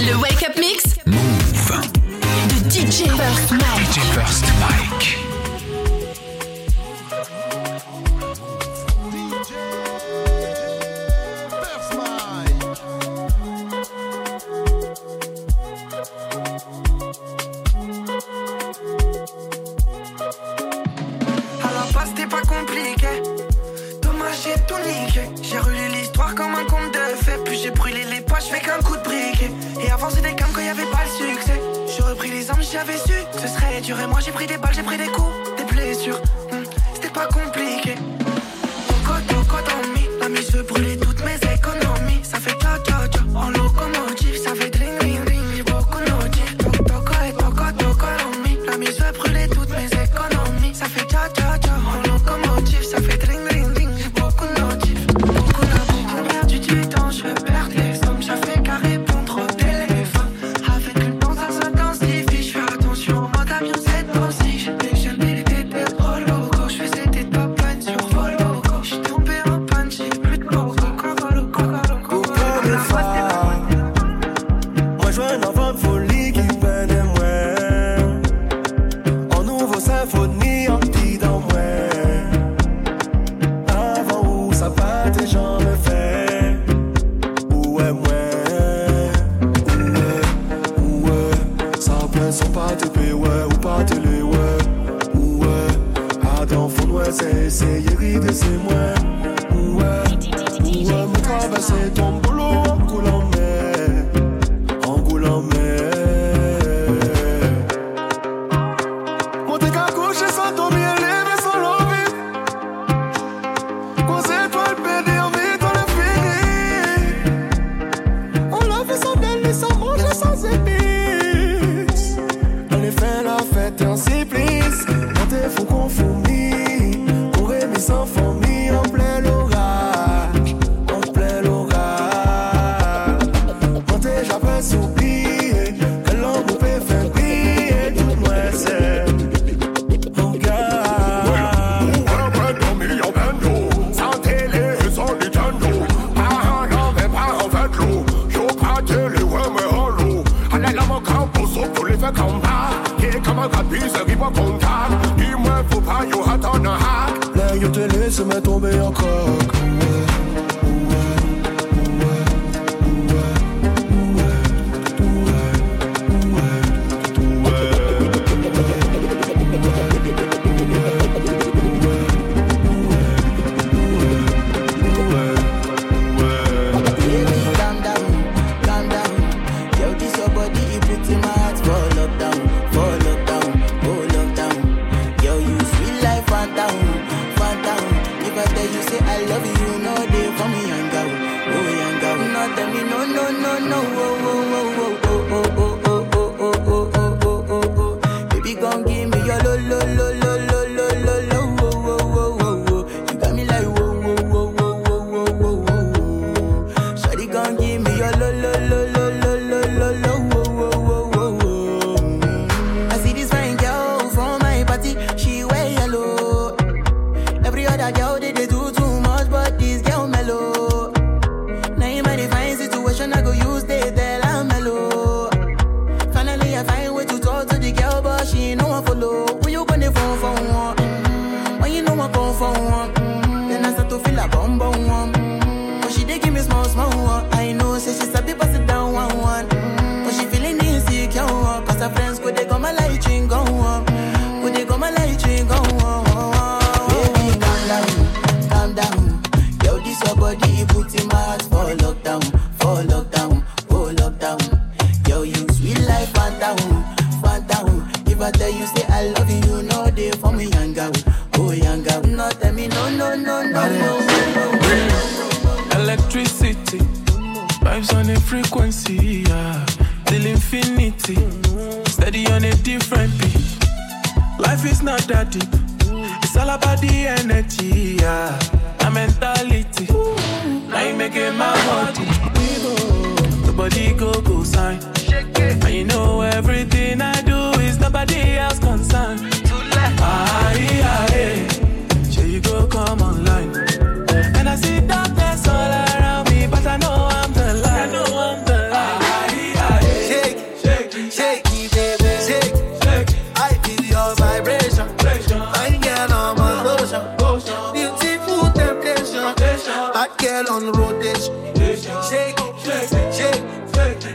Le Wake Up Mix Move de DJ First Mike. DJ First Mike. J'ai relu l'histoire comme un conte de fées. Puis j'ai brûlé les poches, j'fais qu'un coup de briquet. Et avant c'était comme quand y'avait pas le succès. J'ai repris les armes, j'avais su que ce serait dur. Et moi j'ai pris des balles, j'ai pris des coups, des blessures. C'était pas compliqué. Toco dans mi, la mise veut brûler toutes mes économies. Ça fait ta en locomotive, ça fait dring dring dring. J'ai beaucoup de notifs. Toco dans mi, la mise veut brûler toutes mes économies. Ça fait ta en locomotive, ça fait dring dring dring. Je veux perdre les sommes, ça fait qu'à répondre au téléphone. Avec une danse à s'intensifie, je fais attention en mode avion, c'est pensif. J'ai jamais des trop locaux, je faisais des top lines sur Volvo. J'suis tombé en panne, j'ai plus de coco. Moi je veux un enfant de folie qui peine et moi. En nouveau symphonie, en petit dans moi. Avant où ça bat tes gens me fait. Sans pas te payer, ouais, ou pas te les, ouais, Adam, faut ouais, c'est essayer de c'est moi, me traverser ton boulot en coulant mer, monter qu'à coucher sans dormir, lever sans l'envie, causer toi le pédé, en mettant le fini, on l'a fait sans belle, sans manger, sans épices. Fais la fête en supplice, quand t'es fou qu'on fourmille, pour aimer sans fourmi en plein l'orage, quand t'es jamais oublié, que l'homme peut faire briller tout moi c'est, regarde. Sans télé, sans Nintendo, pas en fait l'eau, je pas télé, ouais mais en l'eau, allez là mon camp pour sauver les faits comme ça. Comme un caprice, arrive en contact. Dis-moi, faut pas you hot on a hack. Là, yo te laisse me tomber en coque.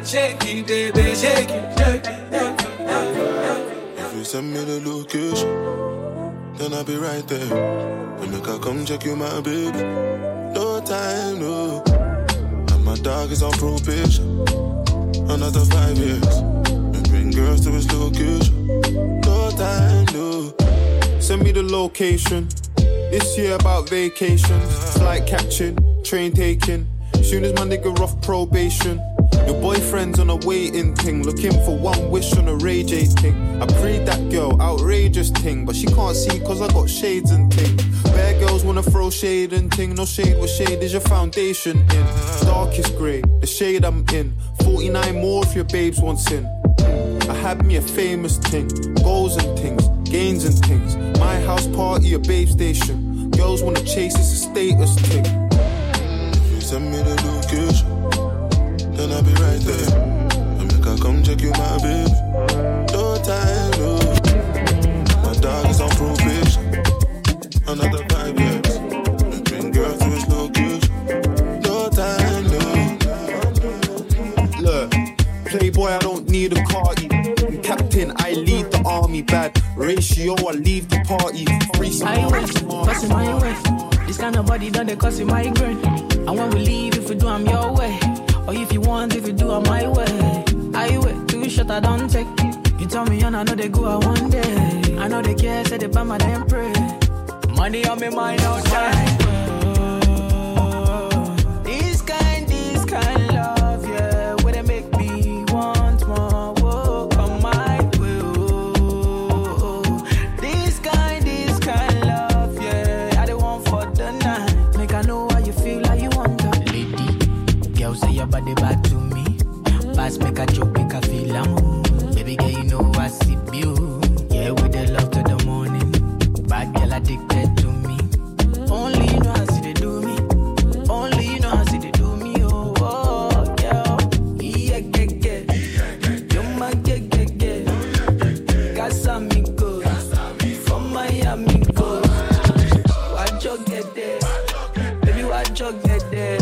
Shake it, baby, shake it, shake it. If you send me the location, then I'll be right there. And make I come check you, my baby. No time, no. And my dog is on probation. Another 5 years. And bring girls to his location. No time, no. Send me the location. This year about vacations. Flight catching, train taking. Soon as my nigga off probation. Your boyfriend's on a waiting thing. Looking for one wish on a Ray J thing. I prayed that girl, outrageous thing. But she can't see cause I got shades and thing. Bare girls wanna throw shade and thing. No shade, what shade is your foundation in? Darkest grey, the shade I'm in. 49 more if your babes wants in. I had me a famous thing. Goals and things, gains and things. My house party, a babe station. Girls wanna chase, it's a status thing. If you send me the location, then I'll be right there. And make I come check you, my baby. No time, no. My dog is on probation. Another 5 years. And bring girls to his location. No time, no. Look, playboy, I don't need a carty. I'm captain, I lead the army. Bad ratio, I leave the party. Free some Passing my way. This kind of body done they cause you migraine. And when we leave, if we do, I'm your way. Or if you want, if you do, I'm my way. I wait, 2 shots I don't take. You tell me and I know they go out one day. I know they care, say they buy my damn pray. Money on me mind outside. This kind love, yeah. Where they make me want more. Whoa, come my way. This kind love, yeah. I don't want for the night. Make I know how you feel, how you want to. Lady, girl say your body back to me. Pass make a joke, make a feel I'm. Baby girl, you know I see you. Yeah, with the love to the morning. Bad girl addicted to me. Only you know how see they do me. Only you know how see they do me. Oh, oh, yeah. Yeah, yeah. You're my yeah. Casa me go. From Miami go. Watch you get there. Baby, watch you get there.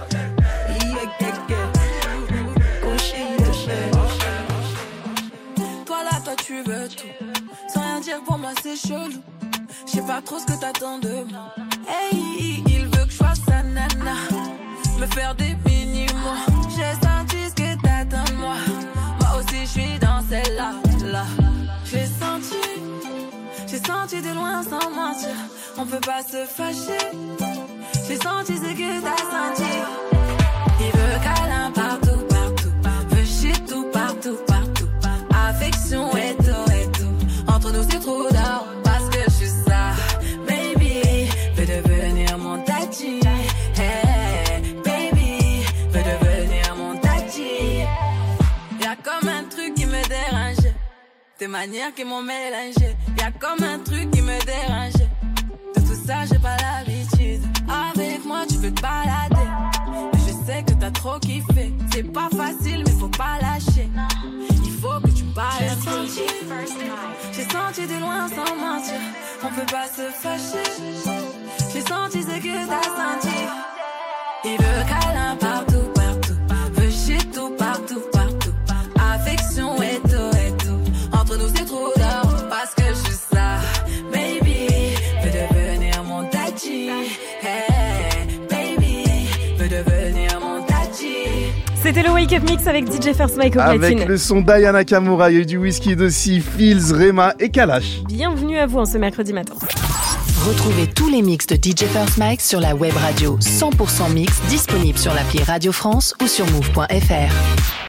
Tu veux tout, sans rien dire pour moi c'est chelou. Je sais pas trop ce que t'attends de moi. Hey, il veut que je fasse sa nana, me faire des mini-mois. J'ai senti ce que t'attends de moi. Moi aussi je suis dans celle-là, là. J'ai senti de loin sans mentir. On peut pas se fâcher. J'ai senti ce que t'as senti. Il veut câlin partout, partout. Veut shit tout partout, partout. Affection et tout. Entre nous c'est trop d'or parce que je suis ça. Baby, veux devenir mon tati. Hey, baby, veux devenir mon tati. Y'a comme un truc qui me dérangeait. Tes manières qui m'ont mélangé. Y'a comme un truc qui me dérangeait. De tout ça j'ai pas l'habitude. Avec moi tu peux te balader. Mais je sais que t'as trop kiffé. C'est pas facile mais faut pas lâcher. Il faut que tu parles. J'ai senti de loin sans mentir. On peut pas se fâcher. J'ai senti ce que t'as senti. Il veut câlin partout, partout. Veut shit tout partout, partout. Affection et tout. Entre nous c'est trop d'or parce que je suis ça. Baby, veux devenir mon tati. Hey, baby, veux devenir mon tati. C'était le Wake Up Mix avec DJ First Mike au platine. Avec le son d'Aya Nakamura, il y a eu du Wizkid aussi, Fields, Rema et Kalash. Bienvenue à vous en ce mercredi matin. Retrouvez tous les mix de DJ First Mike sur la web radio 100% mix disponible sur l'appli Radio France ou sur move.fr.